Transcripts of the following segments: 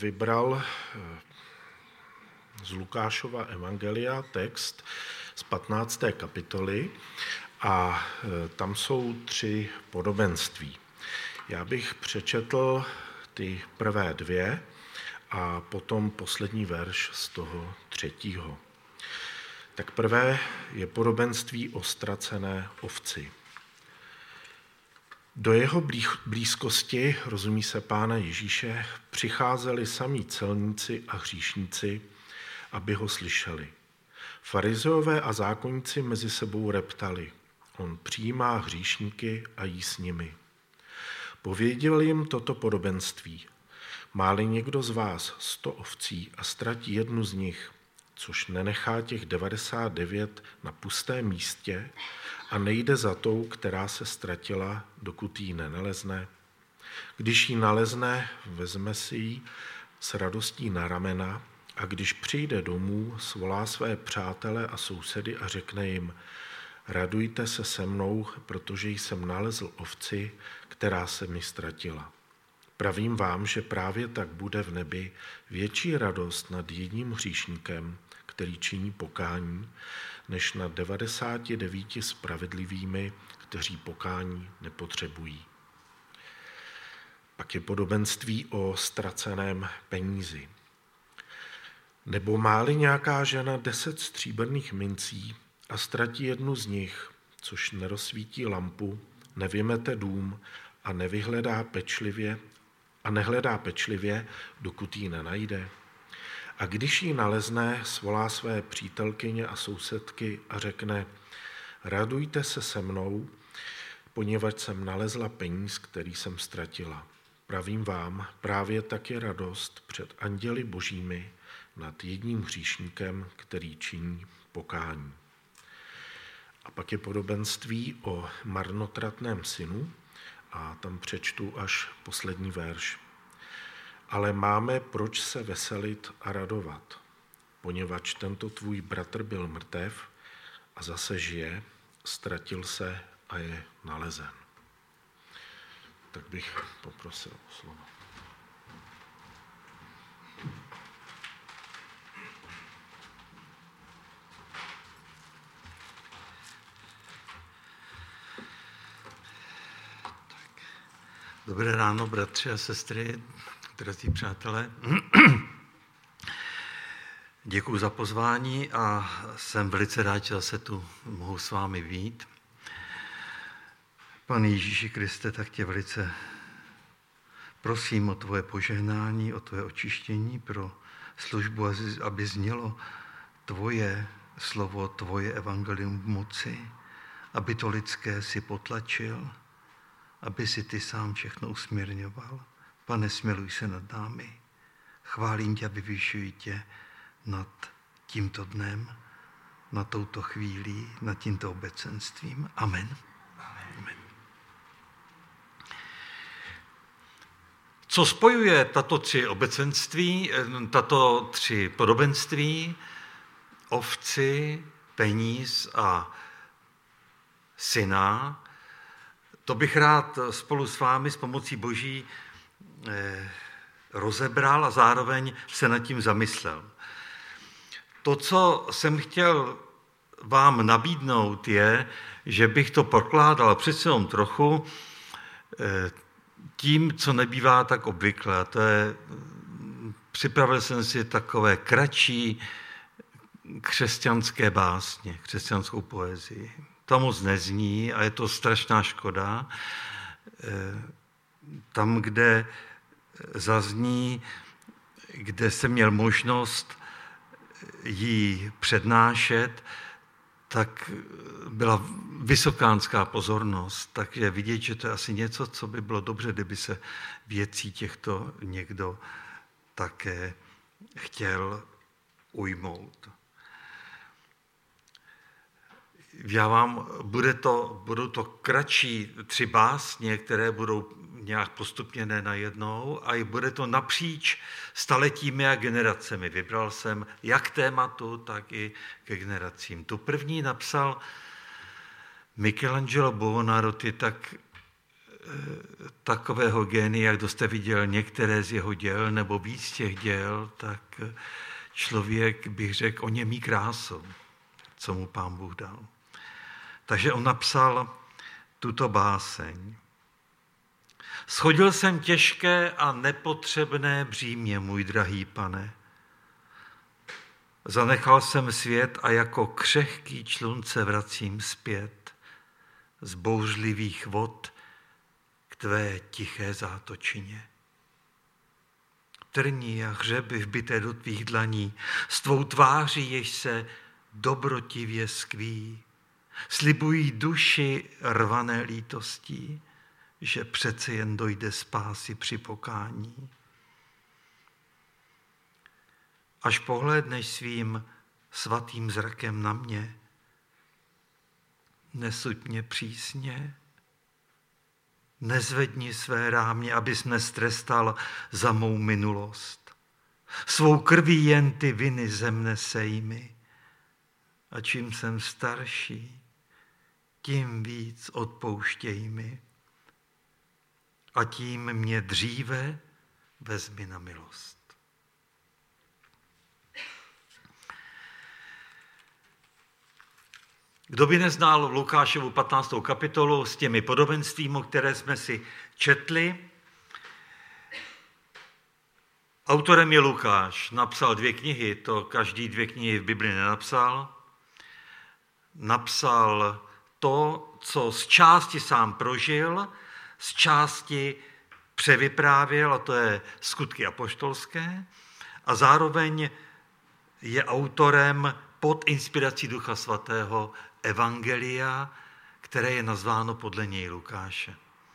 vybral z Lukášova evangelia text z 15. kapitoly a tam jsou 3 podobenství. Já bych přečetl ty prvé 2 a potom poslední verš z toho 3. Tak prvé je podobenství o ztracené ovci. Do jeho blízkosti, rozumí se Pána Ježíše, přicházeli samí celníci a hříšníci, aby ho slyšeli. Farizeové a zákonníci mezi sebou reptali. On přijímá hříšníky a jí s nimi. Pověděl jim toto podobenství. Má-li někdo z vás 100 ovcí a ztratí jednu z nich, což nenechá těch 99 na pustém místě a nejde za tou, která se ztratila, dokud ji nenalezne. Když ji nalezne, vezme si ji s radostí na ramena a když přijde domů, svolá své přátele a sousedy a řekne jim: radujte se se mnou, protože jsem nalezl ovci, která se mi ztratila. Pravím vám, že právě tak bude v nebi větší radost nad jedním hříšníkem, který činí pokání, než nad 99 spravedlivými, kteří pokání nepotřebují. Pak je podobenství o ztraceném penízi. Nebo má-li nějaká žena 10 stříbrných mincí a ztratí jednu z nich, což nerozsvítí lampu, nevymete dům a nehledá pečlivě, dokud ji nenajde. A když ji nalezne, svolá své přítelkyně a sousedky a řekne: radujte se se mnou, poněvadž jsem nalezla peníz, který jsem ztratila. Pravím vám, právě tak je radost před anděli božími nad jedním hříšníkem, který činí pokání. A pak je podobenství o marnotratném synu a tam přečtu až poslední verš. Ale máme proč se veselit a radovat, poněvadž tento tvůj bratr byl mrtev a zase žije, ztratil se a je nalezen. Tak bych poprosil o slovo. Dobré ráno, bratři a sestry, drazí přátelé. Děkuji za pozvání a jsem velice rád, že zase tu mohu s vámi být. Pane Ježíši Kriste, tak tě velice prosím o tvoje požehnání, o tvoje očištění pro službu, aby znělo tvoje slovo, tvoje evangelium v moci, aby to lidské si potlačil, aby si ty sám všechno usměrňoval. Pane, smiluj se nad námi. Chválím tě a vyvyšuji tě nad tímto dnem, nad touto chvílí, nad tímto obecenstvím. Amen. Amen. Co spojuje tato 3 obecenství, tato 3 podobenství, ovci, peníz a syna, to bych rád spolu s vámi s pomocí Boží rozebral a zároveň se nad tím zamyslel. To, co jsem chtěl vám nabídnout, je, že bych to prokládal přece jenom trochu tím, co nebývá tak obvykle. A to je, připravil jsem si takové kratší křesťanské básně, křesťanskou poezii. To moc nezní a je to strašná škoda. Tam, kde zazní, kde jsem měl možnost jí přednášet, tak byla vysokánská pozornost. Takže vidět, že to je asi něco, co by bylo dobře, kdyby se věcí těchto někdo také chtěl ujmout. Budou to kratší 3 básně, které budou nějak postupněné najednou a bude to napříč staletími a generacemi. Vybral jsem jak tématu, tak i ke generacím. Tu první napsal Michelangelo Buonarroti tak takového génia, kdo jste viděl některé z jeho děl nebo víc těch děl, tak člověk, bych řekl, oněmí krásou, co mu Pán Bůh dal. Takže on napsal tuto báseň. Shodil jsem těžké a nepotřebné břímě, můj drahý Pane. Zanechal jsem svět a jako křehký člun se vracím zpět z bouřlivých vod k tvé tiché zátočině. Trní a hřeby vbité do tvých dlaní, s tvou tváří, jež se dobrotivě skví, slibují duši rvané lítostí, že přece jen dojde spásy při pokání. Až pohlédneš svým svatým zrakem na mě, nesuď mě přísně, nezvedni své rámě, abys nestrestal za mou minulost. Svou krví jen ty viny ze mne sejmi. A čím jsem starší, tím víc odpouštěj mi. A tím mě dříve vezmi na milost. Kdo by neznal Lukášovu 15. kapitolu s těmi podobenstvími, které jsme si četli? Autorem je Lukáš, napsal 2 knihy, to každý 2 knihy v Bibli nenapsal. Napsal to, co z části sám prožil, z části převyprávěl, a to je Skutky apoštolské, a zároveň je autorem pod inspirací Ducha Svatého Evangelia, které je nazváno podle něj Lukáše.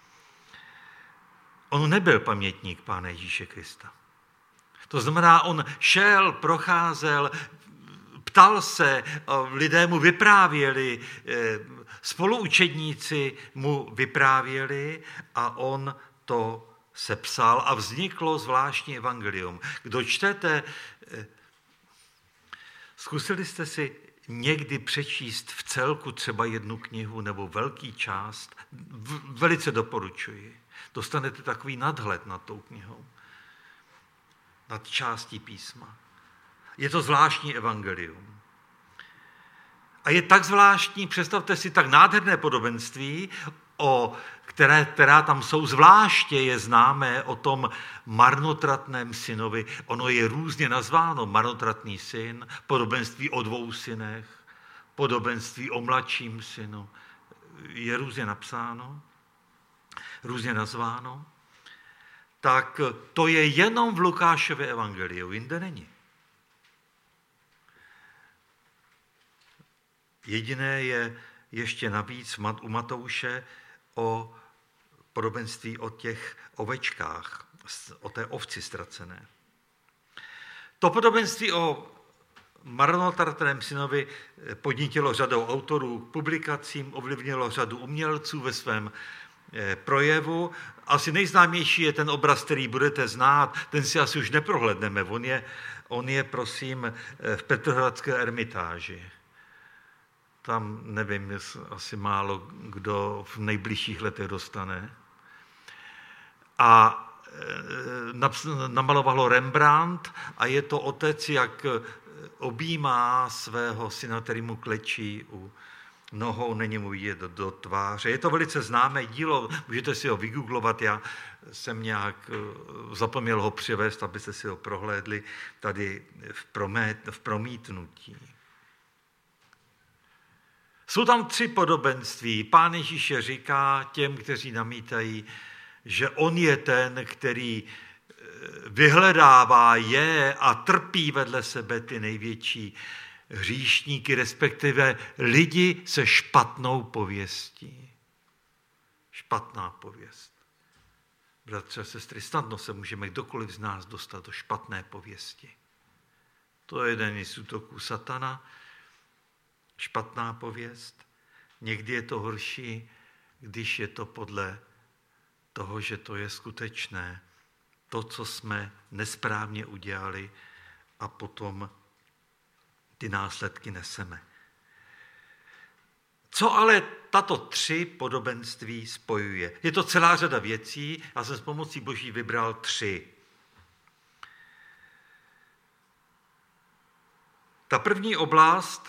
On nebyl pamětník Pána Ježíše Krista. To znamená, on šel, procházel, ptal se, lidé mu vyprávěli, spoluučedníci mu vyprávěli a on to sepsal a vzniklo zvláštní evangelium. Kdo čtete, zkusili jste si někdy přečíst v celku třeba 1 knihu nebo velký část? Velice doporučuji. Dostanete takový nadhled nad tou knihou, nad částí písma. Je to zvláštní evangelium. A je tak zvláštní, představte si tak nádherné podobenství, která tam jsou, zvláště je známé o tom marnotratném synovi. Ono je různě nazváno, marnotratný syn, podobenství o 2 synech, podobenství o mladším synu. Je různě napsáno, různě nazváno. Tak to je jenom v Lukášově evangeliu, jinde není. Jediné je ještě navíc u Matouše o podobenství o těch ovečkách, o té ovci ztracené. To podobenství o marnotratném synovi podnítilo řadou autorů k publikacím, ovlivnilo řadu umělců ve svém projevu. Asi nejznámější je ten obraz, který budete znát, ten si asi už neprohlédneme. On je prosím, v Petrohradské Ermitáži. Tam, nevím, asi málo kdo v nejbližších letech dostane. A namaloval ho Rembrandt a je to otec, jak objímá svého syna, který mu klečí u nohou, není mu vidět do tváře. Je to velice známé dílo, můžete si ho vygooglovat, já jsem nějak zapomněl ho přivést, abyste si ho prohlédli tady v promítnutí. Jsou tam 3 podobenství. Pán Ježíš říká těm, kteří namítají, že on je ten, který vyhledává je a trpí vedle sebe ty největší hříšníky, respektive lidi se špatnou pověstí. Špatná pověst. Bratře a sestry, snadno se můžeme kdokoliv z nás dostat do špatné pověsti. To je jeden z útoků satana, špatná pověst. Někdy je to horší, když je to podle toho, že to je skutečné. To, co jsme nesprávně udělali a potom ty následky neseme. Co ale tato 3 podobenství spojuje? Je to celá řada věcí, já jsem s pomocí Boží vybral 3. Ta první oblast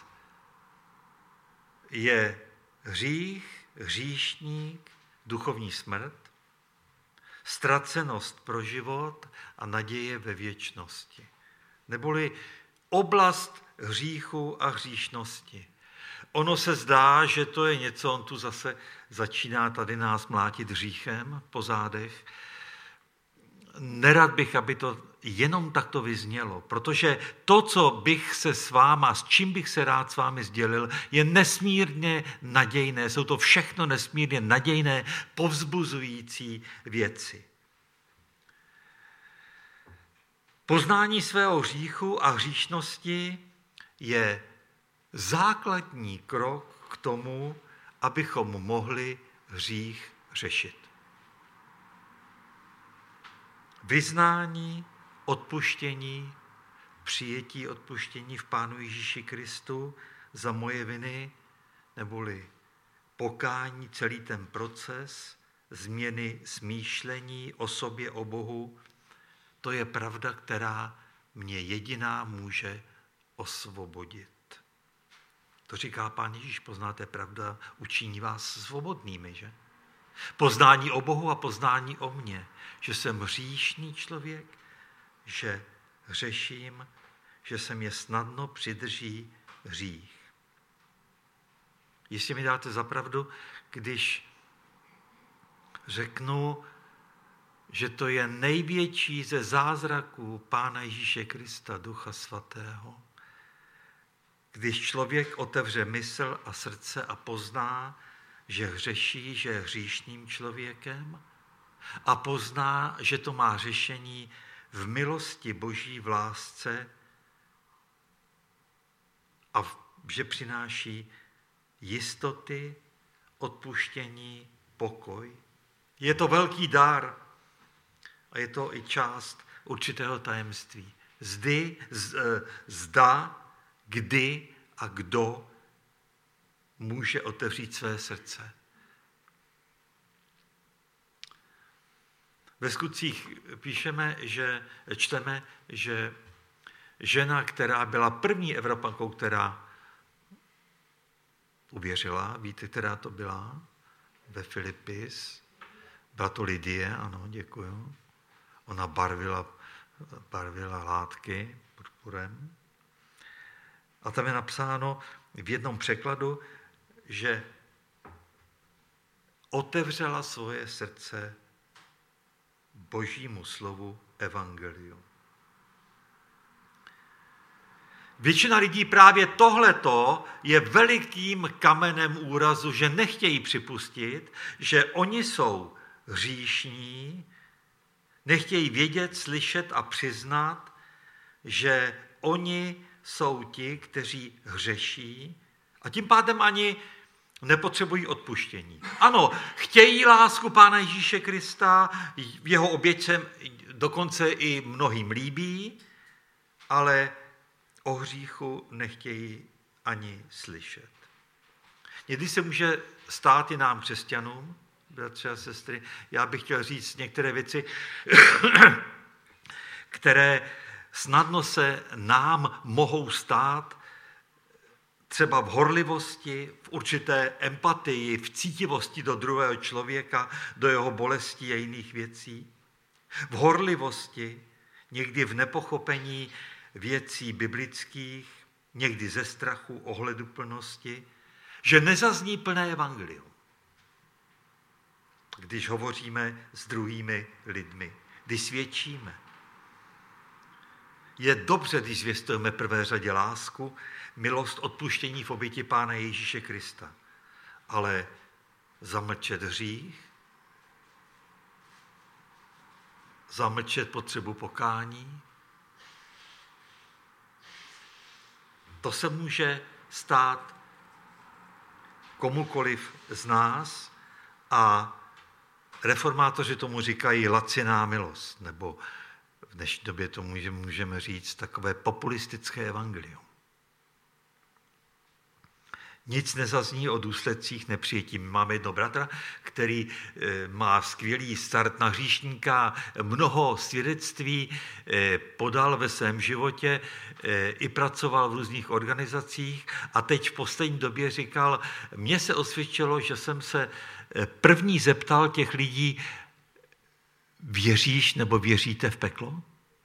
je hřích, hříšník, duchovní smrt, ztracenost pro život a naděje ve věčnosti. Neboli oblast hříchu a hříšnosti. Ono se zdá, že to je něco, on tu zase začíná tady nás mlátit hříchem po zádech. Nerad bych, aby to jenom takto vyznělo, protože to, co bych se s váma, s čím bych se rád s vámi sdělil, je nesmírně nadějné. Jsou to všechno nesmírně nadějné, povzbuzující věci. Poznání svého hříchu a hříšnosti je základní krok k tomu, abychom mohli hřích řešit. Vyznání, odpuštění, přijetí odpuštění v Pánu Ježíši Kristu za moje viny, neboli pokání, celý ten proces změny smýšlení o sobě, o Bohu, to je pravda, která mě jediná může osvobodit. To říká Pán Ježíš, poznáte pravda, učiní vás svobodnými, že? Poznání o Bohu a poznání o mně, že jsem hříšný člověk, že hřeším, že se mě snadno přidrží hřích. Jestli mi dáte za pravdu, když řeknu, že to je největší ze zázraků Pána Ježíše Krista, Ducha Svatého, když člověk otevře mysl a srdce a pozná, že hřeší, že je hříšným člověkem a pozná, že to má řešení v milosti Boží, v lásce a že přináší jistoty, odpuštění, pokoj. Je to velký dar a je to i část určitého tajemství. Zda, kdy a kdo může otevřít své srdce. Ve Skutcích čteme, že žena, která byla první Evropankou, která uvěřila, víte, která to byla? Ve Filipis. Byla to Lidie, ano, děkuju. Ona barvila látky purpurem. A tam je napsáno v jednom překladu, že otevřela svoje srdce Božímu slovu evangeliu. Většina lidí právě tohleto je velikým kamenem úrazu, že nechtějí připustit, že oni jsou hříšní, nechtějí vědět, slyšet a přiznat, že oni jsou ti, kteří hřeší a tím pádem ani nepotřebují odpuštění. Ano, chtějí lásku Pána Ježíše Krista, jeho oběť se dokonce i mnohým líbí, ale o hříchu nechtějí ani slyšet. Někdy se může stát i nám, křesťanům, bratři a sestry, já bych chtěl říct některé věci, které snadno se nám mohou stát třeba v horlivosti, v určité empatii, v cítivosti do druhého člověka, do jeho bolestí a jiných věcí. V horlivosti, někdy v nepochopení věcí biblických, někdy ze strachu, ohleduplnosti, že nezazní plné evangelium, když hovoříme s druhými lidmi, když svědčíme. Je dobře, když zvěstujeme prvé řadě lásku, milost, odpuštění v oběti Pána Ježíše Krista. Ale zamlčet hřích, zamlčet potřebu pokání, to se může stát komukoliv z nás a reformátoři tomu říkají laciná milost, nebo v dnešní době to můžeme říct takové populistické evangelium. Nic nezazní o důsledcích nepřijetí. Máme jednoho bratra, který má skvělý start na hříšníka, mnoho svědectví podal ve svém životě, i pracoval v různých organizacích a teď v poslední době říkal, mně se osvědčilo, že jsem se první zeptal těch lidí, věříš nebo věříte v peklo?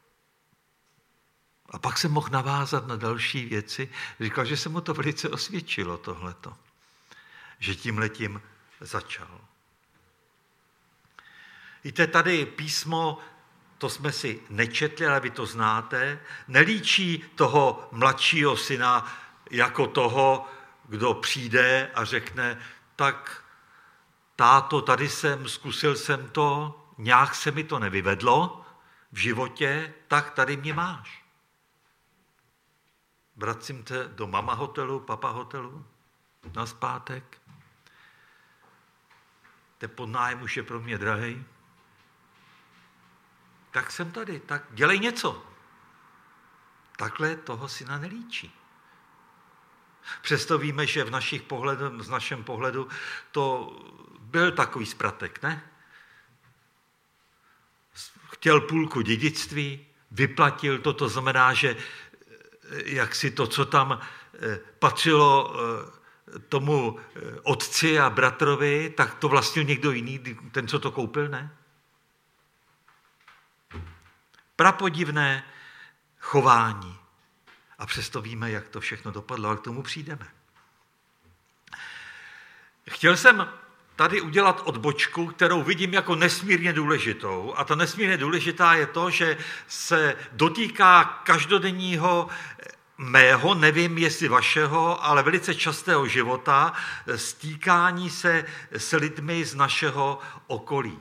A pak se mohl navázat na další věci. Říkal, že se mu to velice osvědčilo tohleto. Že tímhletím začal. Víte, tady písmo, to jsme si nečetli, ale vy to znáte, nelíčí toho mladšího syna jako toho, kdo přijde a řekne, tak táto, tady jsem, zkusil jsem to, nějak se mi to nevyvedlo v životě, tak tady mě máš. Vracím se do mama hotelu, papa hotelu, nazpátek. Ten podnájem už je pro mě drahej. Tak jsem tady, tak dělej něco. Takhle toho syna nelíčí. Přesto víme, že z našem pohledu to byl takový spratek, ne? Chtěl půlku dědictví, vyplatil to znamená, že jak si to, co tam patřilo tomu otci a bratrovi, tak to vlastnil někdo jiný, ten, co to koupil, ne? Prapodivné chování. A přesto víme, jak to všechno dopadlo, a k tomu přijdeme. Chtěl jsem tady udělat odbočku, kterou vidím jako nesmírně důležitou. A ta nesmírně důležitá je to, že se dotýká každodenního mého, nevím jestli vašeho, ale velice častého života, stýkání se s lidmi z našeho okolí.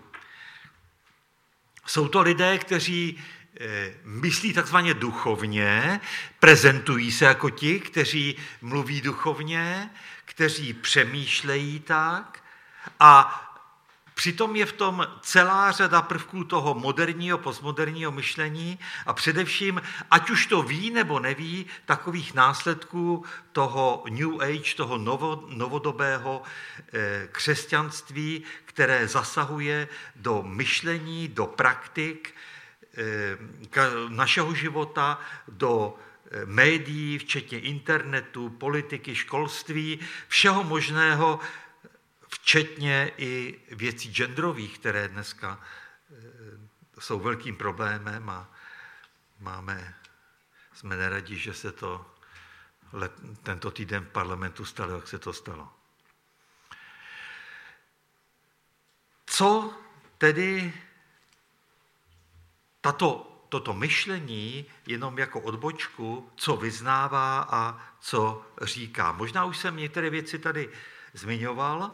Jsou to lidé, kteří myslí takzvaně duchovně, prezentují se jako ti, kteří mluví duchovně, kteří přemýšlejí tak a přitom je v tom celá řada prvků toho moderního, postmoderního myšlení a především, ať už to ví nebo neví, takových následků toho New Age, toho novodobého křesťanství, které zasahuje do myšlení, do praktik našeho života, do médií, včetně internetu, politiky, školství, všeho možného, včetně i věcí genderových, které dneska jsou velkým problémem a jsme neradi, že se to tento týden v parlamentu stalo, jak se to stalo. Co tedy toto myšlení, jenom jako odbočku, co vyznává a co říká? Možná už jsem některé věci tady zmiňoval,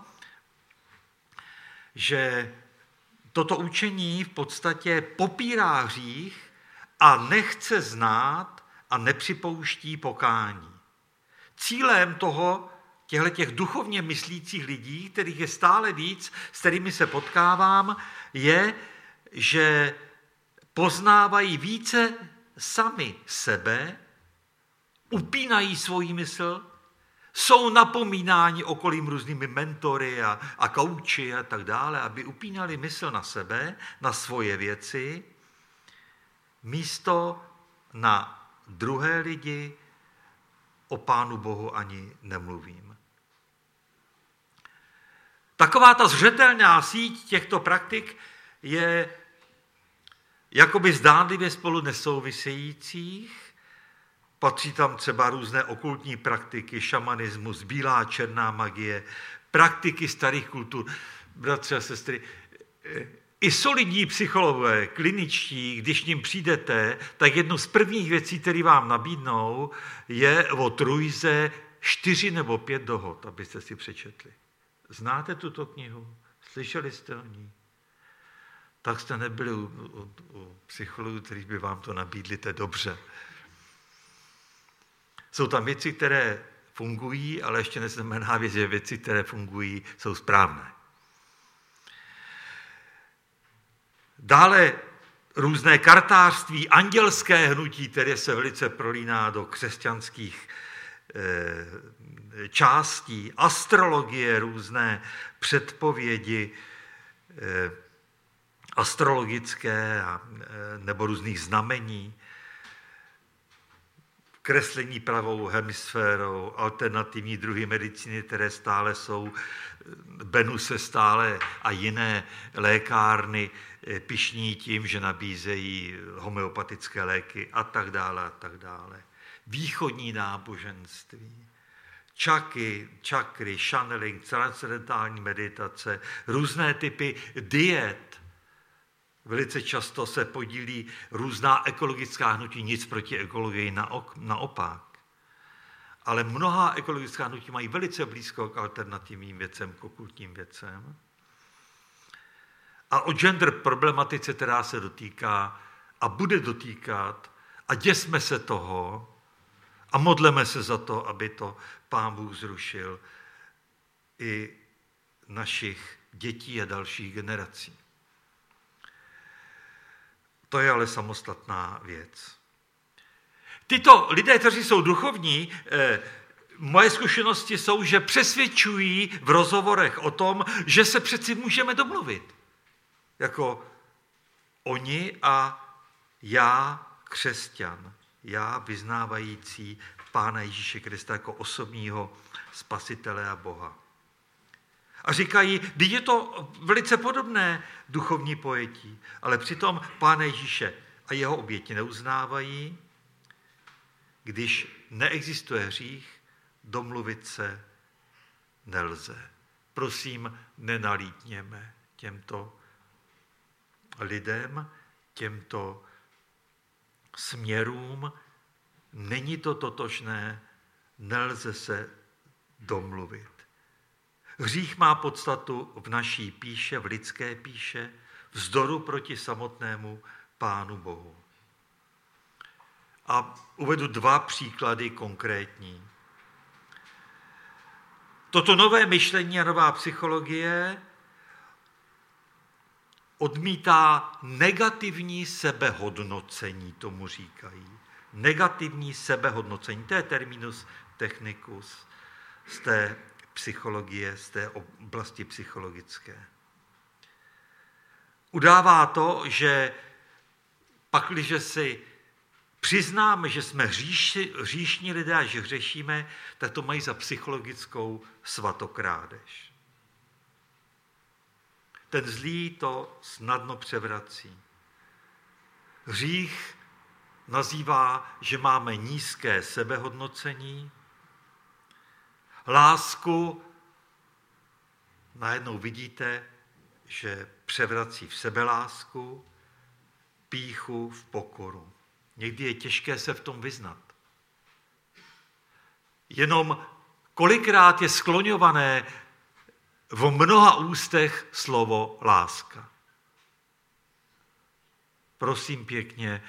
že toto učení v podstatě popírá hřích a nechce znát a nepřipouští pokání. Cílem těchto duchovně myslících lidí, kterých je stále víc, s kterými se potkávám, je, že poznávají více sami sebe, upínají svoji mysl, jsou napomínáni okolím různými mentory a kouči a tak dále, aby upínali mysl na sebe, na svoje věci, místo na druhé lidi, o Pánu Bohu ani nemluvím. Taková ta zřetelná síť těchto praktik je jakoby zdánlivě spolu nesouvisejících. Patří tam třeba různé okultní praktiky, šamanismus, bílá černá magie, praktiky starých kultur. Bratři a sestry, i solidní psychologové, kliničtí, když ním přijdete, tak jednu z prvních věcí, které vám nabídnou, je o trojze 4 nebo 5 dohod, abyste si přečetli. Znáte tuto knihu? Slyšeli jste o ní? Tak jste nebyli u psychologů, kteří by vám to nabídli, to je dobře. Jsou tam věci, které fungují, ale ještě neznamená, že věci, které fungují, jsou správné. Dále různé kartářství, andělské hnutí, které se velice prolíná do křesťanských částí, astrologie, různé předpovědi astrologické nebo různých znamení, kreslení pravou hemisférou, alternativní druhy medicíny, které stále jsou, Benuse stále a jiné lékárny pyšní tím, že nabízejí homeopatické léky a tak dále, a tak dále. Východní náboženství, čakry, channeling, transcendentální meditace, různé typy diet. Velice často se podílí různá ekologická hnutí, nic proti ekologii, naopak. Ale mnohá ekologická hnutí mají velice blízko k alternativním věcem, k okultním věcem. A o gender problematice, která se dotýká a bude dotýkat, a děsme se toho a modleme se za to, aby to Pán Bůh zrušil i našich dětí a dalších generací. To je ale samostatná věc. Tyto lidé, kteří jsou duchovní, moje zkušenosti jsou, že přesvědčují v rozhovorech o tom, že se přeci můžeme domluvit. Jako oni a já, křesťan, já vyznávající Pána Ježíše Krista jako osobního spasitele a Boha. A říkají, když je to velice podobné duchovní pojetí, ale přitom Pána Ježíše a jeho oběti neuznávají, když neexistuje hřích, domluvit se nelze. Prosím, nenalítněme těmto lidem, těmto směrům. Není to totožné, nelze se domluvit. Hřích má podstatu v naší píše, v lidské píše, vzdoru proti samotnému Pánu Bohu. A uvedu 2 příklady konkrétní. Toto nové myšlení a nová psychologie odmítá negativní sebehodnocení, tomu říkají. Negativní sebehodnocení, to je terminus technicus z té psychologie, z té oblasti psychologické. Udává to, že pakliže si přiznáme, že jsme hříšní lidé a že hřešíme, tak to mají za psychologickou svatokrádež. Ten zlý to snadno převrací. Hřích nazývá, že máme nízké sebehodnocení, lásku najednou vidíte, že převrací v sebelásku, pýchu v pokoru. Někdy je těžké se v tom vyznat. Jenom kolikrát je skloňované v mnoha ústech slovo láska. Prosím pěkně,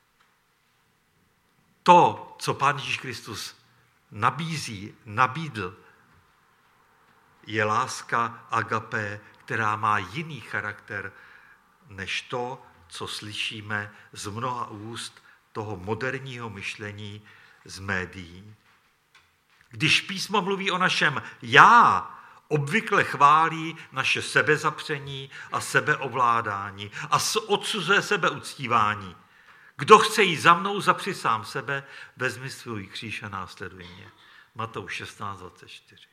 to, co Pán Ježíš Kristus nabídl, je láska agapé, která má jiný charakter, než to, co slyšíme z mnoha úst toho moderního myšlení z médií. Když písmo mluví o našem já, obvykle chválí naše sebezapření a sebeovládání a odsuzuje sebeuctívání. Kdo chce jít za mnou, zapři sám sebe, vezmi svůj kříž a následuj mě. Matouš 16:24.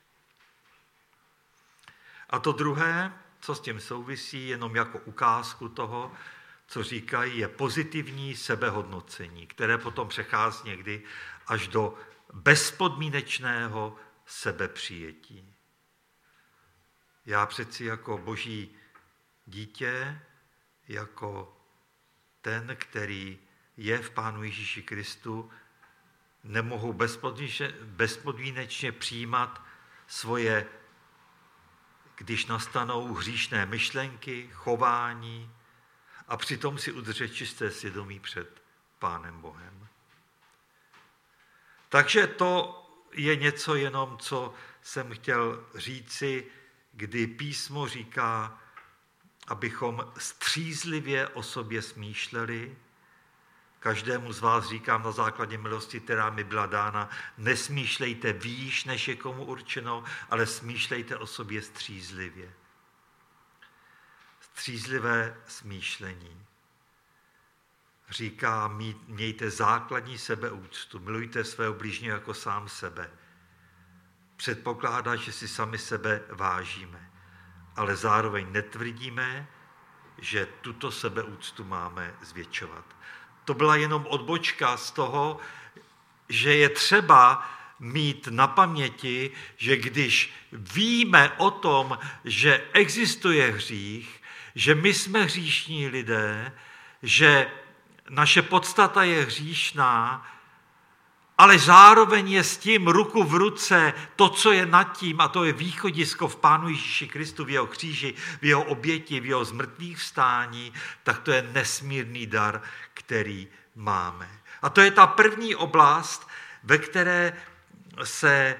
A to druhé, co s tím souvisí, jenom jako ukázku toho, co říkají, je pozitivní sebehodnocení, které potom přechází někdy až do bezpodmínečného sebepřijetí. Já přeci jako boží dítě, jako ten, který je v Pánu Ježíši Kristu, nemohu bezpodmínečně přijímat svoje, když nastanou hříšné myšlenky, chování a přitom si udržet čisté svědomí před Pánem Bohem. Takže to je něco jenom, co jsem chtěl říci, kdy písmo říká, abychom střízlivě o sobě smýšleli, Každému z vás říkám na základě milosti, která mi byla dána, nesmýšlejte výš, než je komu určeno, ale smýšlejte o sobě střízlivě. Střízlivé smýšlení. Říká, mějte základní sebeúctu, milujte svého bližního jako sám sebe. Předpokládá, že si sami sebe vážíme, ale zároveň netvrdíme, že tuto sebeúctu máme zvětšovat. To byla jenom odbočka z toho, že je třeba mít na paměti, že když víme o tom, že existuje hřích, že my jsme hříšní lidé, že naše podstata je hříšná, ale zároveň je s tím ruku v ruce to, co je nad tím, a to je východisko v Pánu Ježíši Kristu, v jeho kříži, v jeho oběti, v jeho zmrtvých vstání, tak to je nesmírný dar, který máme. A to je ta první oblast, ve které se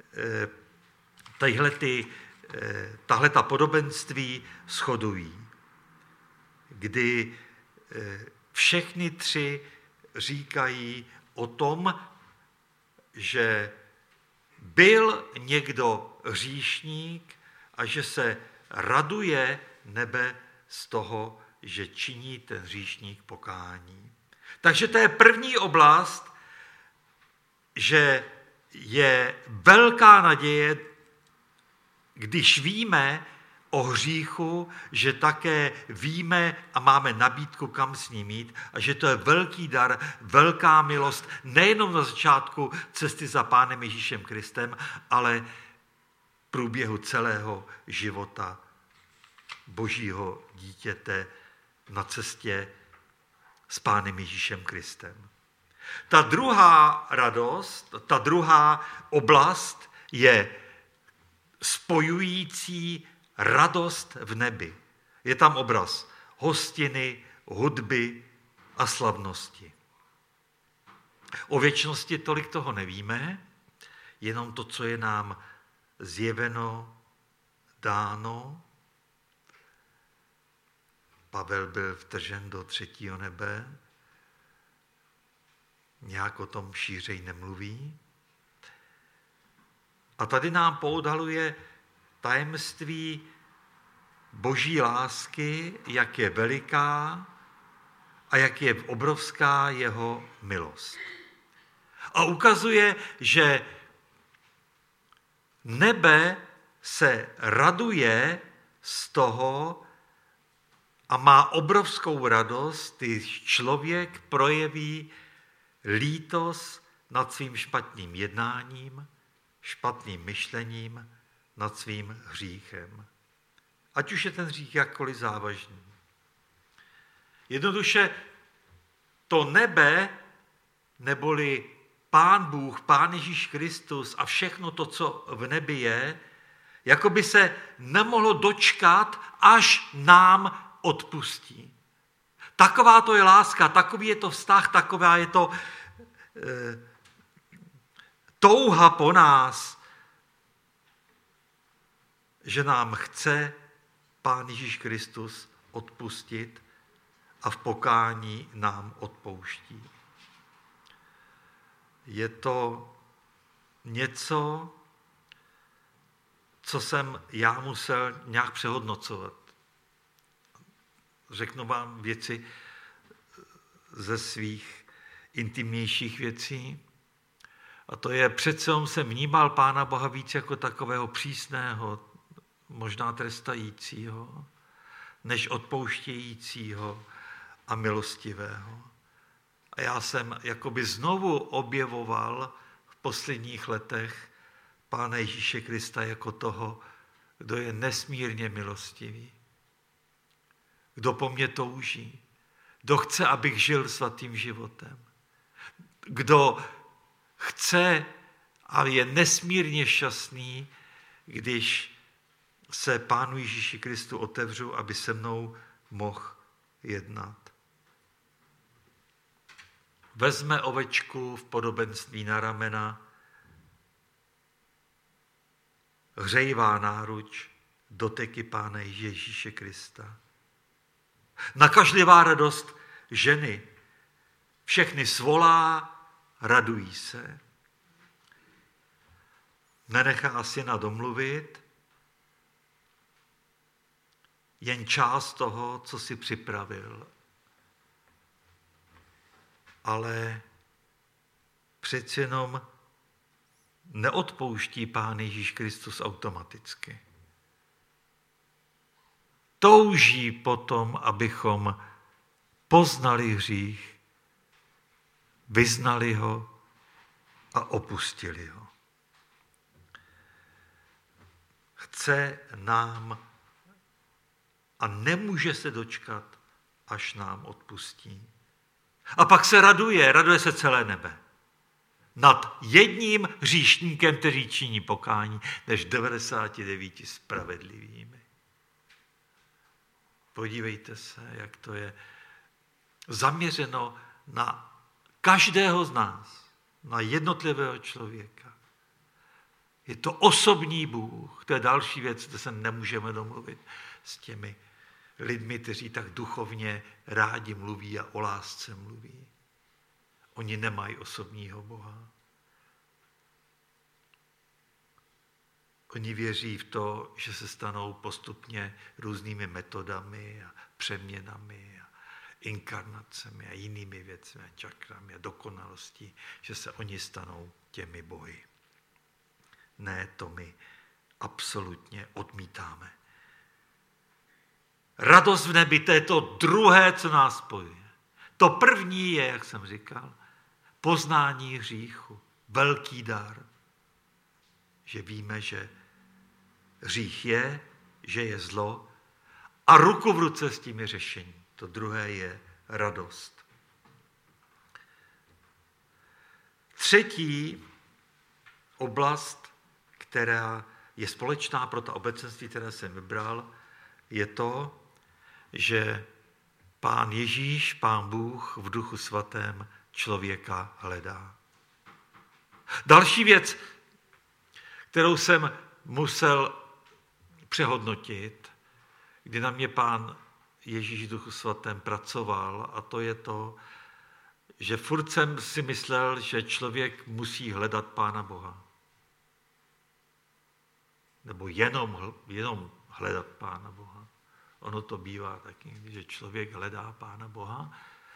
tahleta podobenství shodují, kdy všechny tři říkají o tom, že byl někdo hříšník a že se raduje nebe z toho, že činí ten hříšník pokání. Takže to je první oblast, že je velká naděje, když víme o hříchu, že také víme a máme nabídku, kam s ním jít, a že to je velký dar, velká milost, nejenom na začátku cesty za Pánem Ježíšem Kristem, ale v průběhu celého života Božího dítěte na cestě s Pánem Ježíšem Kristem. Ta druhá radost, ta druhá oblast je spojující radost v nebi. Je tam obraz hostiny, hudby a slavnosti. O věčnosti tolik toho nevíme, jenom to, co je nám zjeveno, dáno. Pavel byl vtržen do 3. nebe, nějak o tom šířej nemluví. A tady nám poodhaluje tajemství Boží lásky, jak je veliká a jak je obrovská jeho milost. A ukazuje, že nebe se raduje z toho a má obrovskou radost, když člověk projeví lítost nad svým špatným jednáním, špatným myšlením, nad svým hříchem. Ať už je ten hřích jakkoliv závažný. Jednoduše to nebe, neboli Pán Bůh, Pán Ježíš Kristus a všechno to, co v nebi je, jako by se nemohlo dočkat, až nám odpustí. Taková to je láska, takový je to vztah, taková je to touha po nás, že nám chce Pán Ježíš Kristus odpustit a v pokání nám odpouští. Je to něco, co jsem já musel nějak přehodnocovat. Řeknu vám věci ze svých intimnějších věcí. A to je, přece jsem vnímal Pána Boha víc jako takového přísného, možná trestajícího, než odpouštějícího a milostivého. A já jsem jakoby znovu objevoval v posledních letech Pána Ježíše Krista jako toho, kdo je nesmírně milostivý, kdo po mně touží, kdo chce, abych žil svatým životem, kdo chce a je nesmírně šťastný, když se Pánu Ježíši Kristu otevřu, aby se mnou mohl jednat. Vezme ovečku v podobenství na ramena, hřejivá náruč, doteky Pána Ježíše Krista. Nakažlivá radost ženy všechny svolá, radují se. Nenechá syna domluvit, jen část toho, co si připravil. Ale přeci jenom neodpouští Pán Ježíš Kristus automaticky. Touží potom, abychom poznali hřích, vyznali ho a opustili ho. Chce nám a nemůže se dočkat, až nám odpustí. A pak se raduje se celé nebe nad jedním hříšníkem, který činí pokání, než 99 spravedlivými. Podívejte se, jak to je zaměřeno na každého z nás, na jednotlivého člověka. Je to osobní Bůh, to je další věc, kde se nemůžeme domluvit s těmi lidmi, kteří tak duchovně rádi mluví a o lásce mluví. Oni nemají osobního Boha. Oni věří v to, že se stanou postupně různými metodami a přeměnami a inkarnacemi a jinými věcmi a čakrami a dokonalostí, že se oni stanou těmi bohy. Ne, to my absolutně odmítáme. Radost v nebi, to je to druhé, co nás spojuje. To první je, jak jsem říkal, poznání hříchu. Velký dar. Že víme, že hřích je, že je zlo a ruku v ruce s tím je řešení. To druhé je radost. Třetí oblast, která je společná pro ta obecenství, které jsem vybral, je to, že Pán Ježíš, Pán Bůh v Duchu Svatém člověka hledá. Další věc, kterou jsem musel přehodnotit, kdy na mě Pán Ježíš v Duchu Svatém pracoval, a to je to, že furt jsem si myslel, že člověk musí hledat Pána Boha. Nebo jenom hledat Pána Boha. Ono to bývá taky, že člověk hledá Pána Boha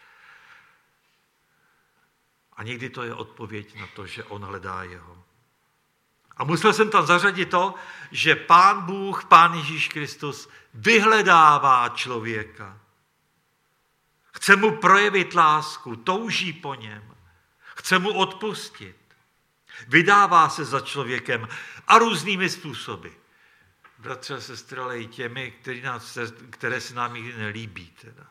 a někdy to je odpověď na to, že on hledá jeho. A musel jsem tam zařadit to, že Pán Bůh, Pán Ježíš Kristus vyhledává člověka. Chce mu projevit lásku, touží po něm, chce mu odpustit. Vydává se za člověkem a různými způsoby. Bratře a sestry, ale i těmi, které se nám nikdy nelíbí. Teda.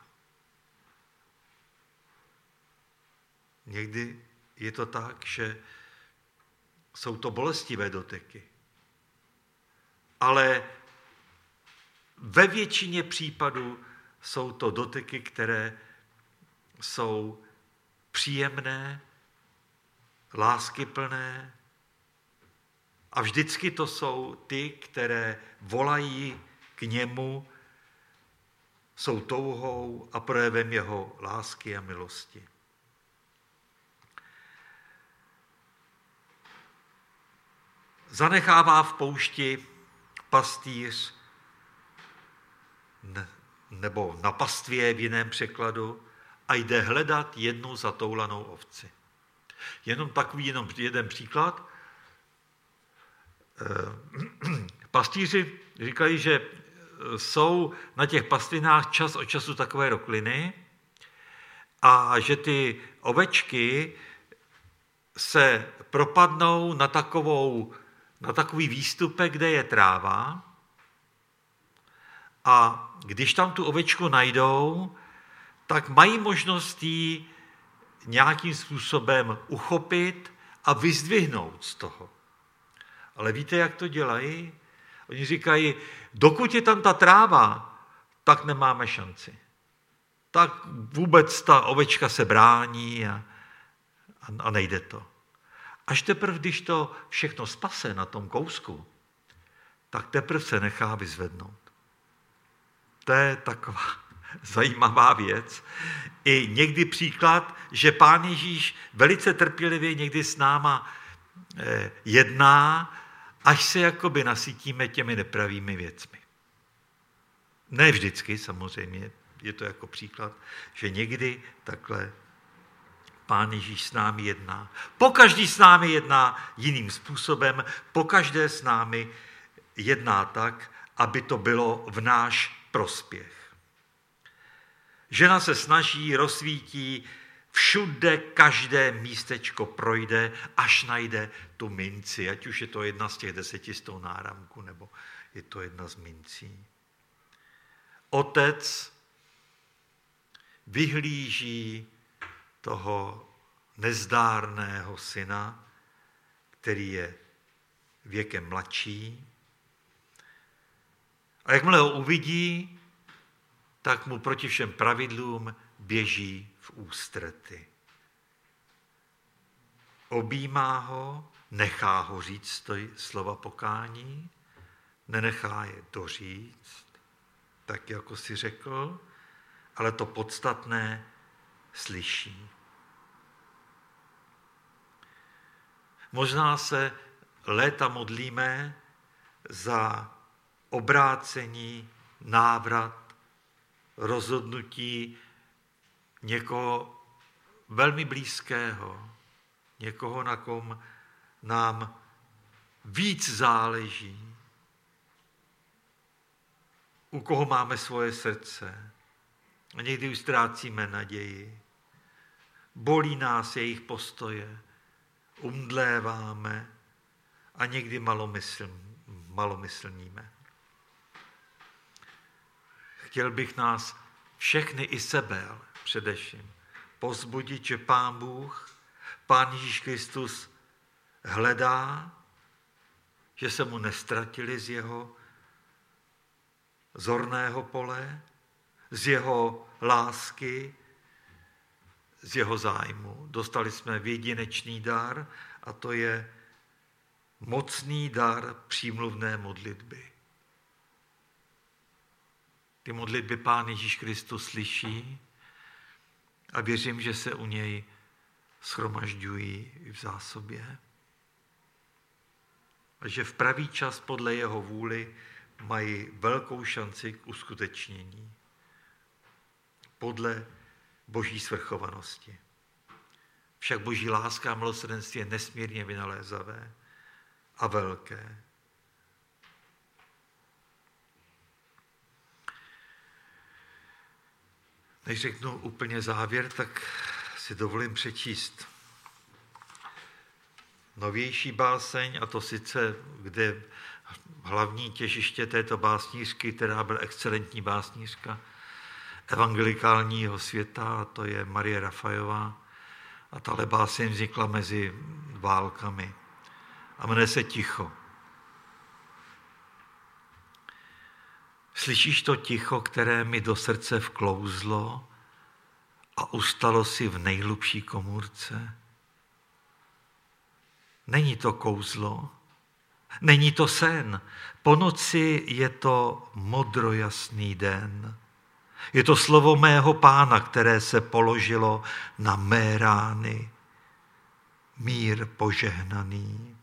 Někdy je to tak, že jsou to bolestivé doteky. Ale ve většině případů jsou to doteky, které jsou příjemné, láskyplné a vždycky to jsou ty, které volají k němu, jsou touhou a projevem jeho lásky a milosti. Zanechává v poušti pastýř nebo na pastvě v jiném překladu a jde hledat jednu zatoulanou ovci. Jenom jeden příklad. Pastýři říkají, že jsou na těch pastvinách čas od času takové rokliny a že ty ovečky se propadnou na takový výstupek, kde je tráva a když tam tu ovečku najdou, tak mají možnost ji nějakým způsobem uchopit a vyzdvihnout z toho. Ale víte, jak to dělají? Oni říkají, dokud je tam ta tráva, tak nemáme šanci. Tak vůbec ta ovečka se brání a nejde to. Až teprve, když to všechno spase na tom kousku, tak teprve se nechá vyzvednout. To je taková zajímavá věc. I někdy příklad, že Pán Ježíš velice trpělivě někdy s náma jedná, až se jakoby nasytíme těmi nepravými věcmi. Ne vždycky, samozřejmě, je to jako příklad, že někdy takhle Pán Ježíš s námi jedná. Pokaždý s námi jedná jiným způsobem, pokaždé s námi jedná tak, aby to bylo v náš prospěch. Žena se snaží, rozsvítí, všude každé místečko projde, až najde tu minci, ať už je to jedna z těch 10 z toho náramku, nebo je to jedna z mincí. Otec vyhlíží toho nezdárného syna, který je věkem mladší. A jakmile ho uvidí, tak mu proti všem pravidlům běží v ústrety. Objímá ho, nechá ho říct slova pokání, nenechá je doříct, tak jako si řekl, ale to podstatné slyší. Možná se léta modlíme za obrácení, návrat, rozhodnutí někoho velmi blízkého, někoho, na kom nám víc záleží, u koho máme svoje srdce. A někdy už ztrácíme naději. Bolí nás jejich postoje, umdléváme a někdy malomyslníme. Chtěl bych nás všechny i sebe především povzbudit, že Pán Bůh, Pán Ježíš Kristus hledá, že se mu nestratili z jeho zorného pole, z jeho lásky, z jeho zájmu. Dostali jsme jedinečný dar a to je mocný dar přímluvné modlitby. Ty modlitby Pán Ježíš Kristus slyší a věřím, že se u něj shromažďují v zásobě. A že v pravý čas podle jeho vůli mají velkou šanci k uskutečnění. Podle Boží svrchovanosti. Však Boží láska a milosrdenství je nesmírně vynalézavé a velké. Než řeknu úplně závěr, tak si dovolím přečíst novější báseň, a to sice, kde hlavní těžiště této básnířky, která byla excelentní básnířka evangelikálního světa, a to je Marie Rafajová. A tahle báseň vznikla mezi válkami a jmenuje se Ticho. Slyšíš to ticho, které mi do srdce vklouzlo a ustalo si v nejhlubší komůrce? Není to kouzlo, není to sen. Po noci je to modrojasný den. Je to slovo mého Pána, které se položilo na mé rány. Mír požehnaný.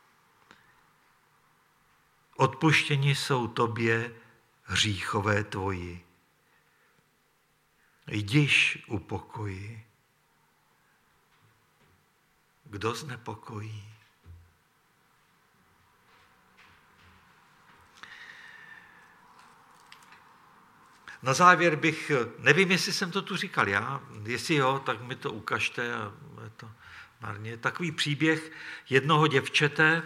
Odpuštěni jsou tobě hříchové tvoji. Jdiš upokoji. Kdo znepokojí? Na závěr bych, nevím, jestli jsem to tu říkal já, jestli jo, tak mi to ukažte. A je to marně. Takový příběh jednoho děvčete,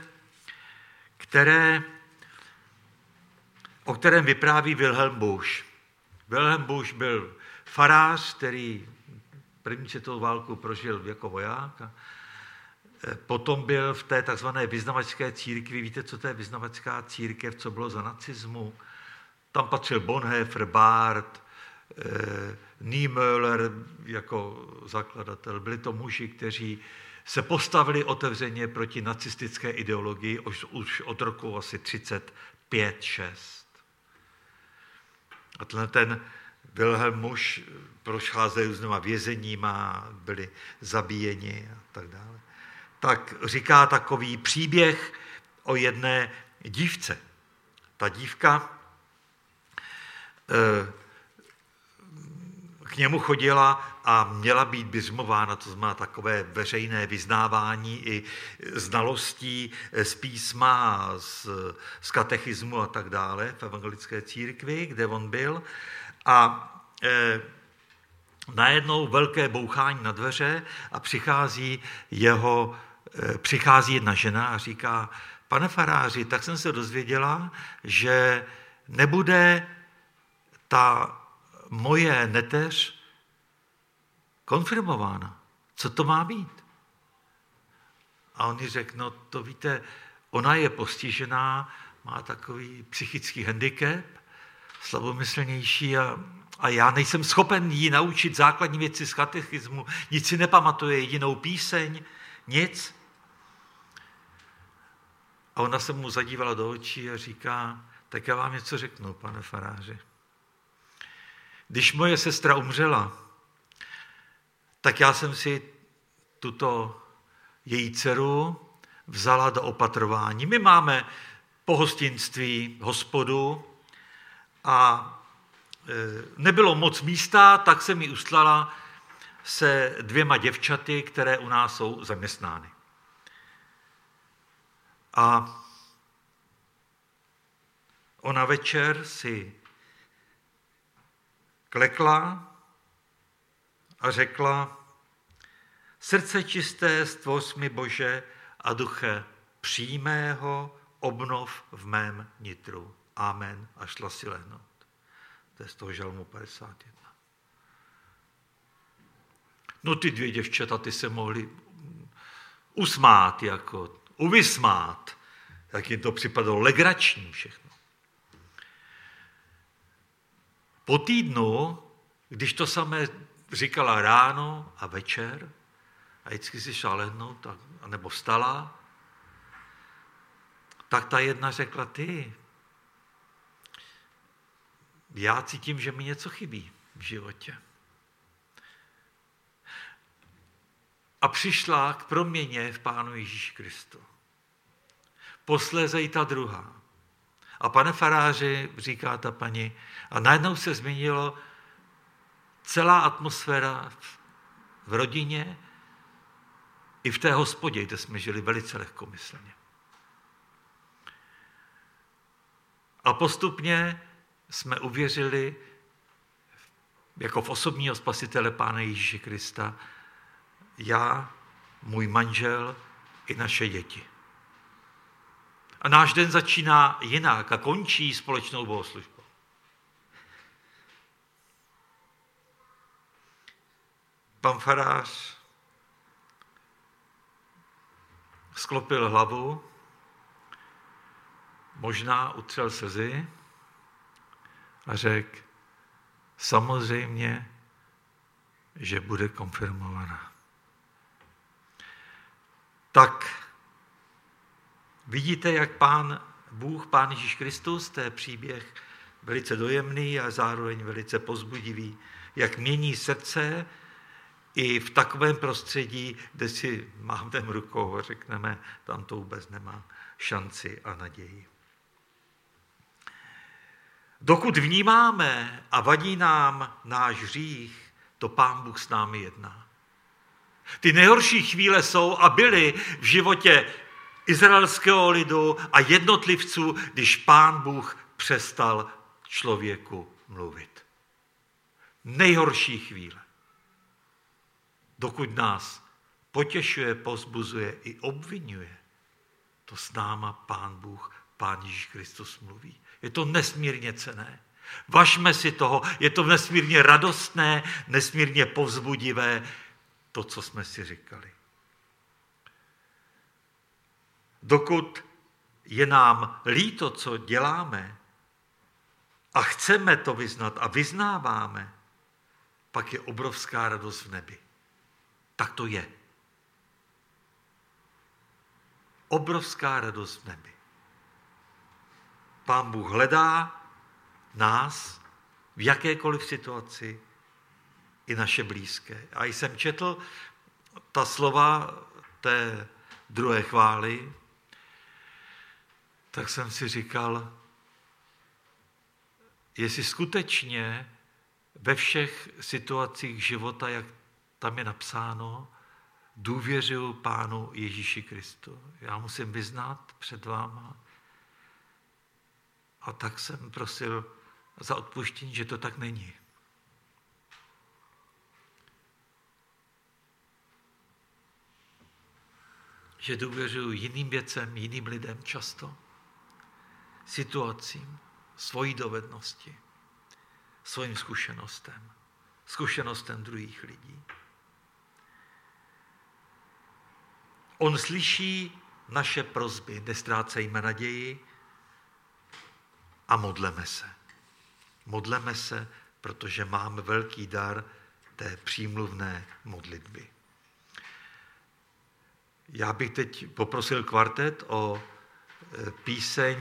o kterém vypráví Wilhelm Busch. Wilhelm Busch byl farář, který první světovou válku prožil jako voják. A potom byl v té takzvané vyznavačské církvi. Víte, co to je vyznavačská církev, co bylo za nacismu? Tam patřil Bonhoeffer, Barth, Niemöller jako zakladatel. Byli to muži, kteří se postavili otevřeně proti nacistické ideologii už od roku asi 35-6. A ten Vilhelm muž procházeli různýma vězeníma, byli zabíjeni a tak dále. Tak říká takový příběh o jedné dívce. Ta dívka k němu chodila a měla být biřmována, to znamená takové veřejné vyznávání i znalostí z písma, z katechismu a tak dále v evangelické církvi, kde on byl. A najednou velké bouchání na dveře a přichází jedna žena a říká: pane faráři, tak jsem se dozvěděla, že nebude ta moje neteř konfirmována. Co to má být? A on jí řekl: no to víte, ona je postižená, má takový psychický handicap, slabomyslnější a já nejsem schopen jí naučit základní věci z katechismu, nic si nepamatuje, jedinou píseň, nic. A ona se mu zadívala do očí a říká: tak já vám něco řeknu, pane faráři. Když moje sestra umřela, tak já jsem si tuto její dceru vzala do opatrování. My máme pohostinství, hospodu a nebylo moc místa, tak se mi ustlala se 2 děvčaty, které u nás jsou zaměstnány. A ona večer si klekla a řekla: srdce čisté stvoř mi, Bože, a duche přímého obnov v mém nitru. Amen. A šla si lehnout. To je z toho žalmu 51. No ty 2 děvčata, ty se mohly usmát, jako uvysmát, jak jim to připadalo legrační všechno. Po týdnu, když to samé říkala ráno a večer, a vždycky si šla lehnout, nebo vstala, tak ta jedna řekla: ty, já cítím, že mi něco chybí v životě. A přišla k proměně v Pánu Ježíši Kristu. Posléze i ta druhá. A pane faráři, říká ta paní, a najednou se změnilo celá atmosféra v rodině i v té hospodě, kde jsme žili velice lehkomyslně. A postupně jsme uvěřili jako v osobního spasitele Pána Ježíše Krista, já, můj manžel i naše děti. A náš den začíná jinak a končí společnou bohoslužbou. Pan farář sklopil hlavu, možná utřel slzy a řekl: samozřejmě, že bude konfirmovaná. Tak vidíte, jak Pán Bůh, Pán Ježíš Kristus, to je příběh velice dojemný a zároveň velice povzbudivý, jak mění srdce i v takovém prostředí, kde si mávneme rukou a řekneme, tam to vůbec nemá šanci a naději. Dokud vnímáme a vadí nám náš hřích, to Pán Bůh s námi jedná. Ty nejhorší chvíle jsou a byly v životě izraelského lidu a jednotlivců, když Pán Bůh přestal člověku mluvit. Nejhorší chvíle. Dokud nás potěšuje, povzbuzuje i obvinuje, to s náma Pán Bůh, Pán Ježíš Kristus mluví. Je to nesmírně cenné. Važme si toho, je to nesmírně radostné, nesmírně povzbudivé, to, co jsme si říkali. Dokud je nám líto, co děláme, a chceme to vyznat a vyznáváme, pak je obrovská radost v nebi. Tak to je. Obrovská radost v nebi. Pán Bůh hledá nás v jakékoliv situaci i naše blízké. A jsem četl ta slova té druhé chvály, tak jsem si říkal, jestli skutečně ve všech situacích života, jak tam je napsáno, důvěřuju Pánu Ježíši Kristu. Já musím vyznat před váma. A tak jsem prosil za odpuštění, že to tak není. Že důvěřuju jiným věcem, jiným lidem často, situacím, svojí dovednosti, svým zkušenostem druhých lidí. On slyší naše prosby, neztrácejme naději a modleme se. Modleme se, protože máme velký dar té přímluvné modlitby. Já bych teď poprosil kvartet o píseň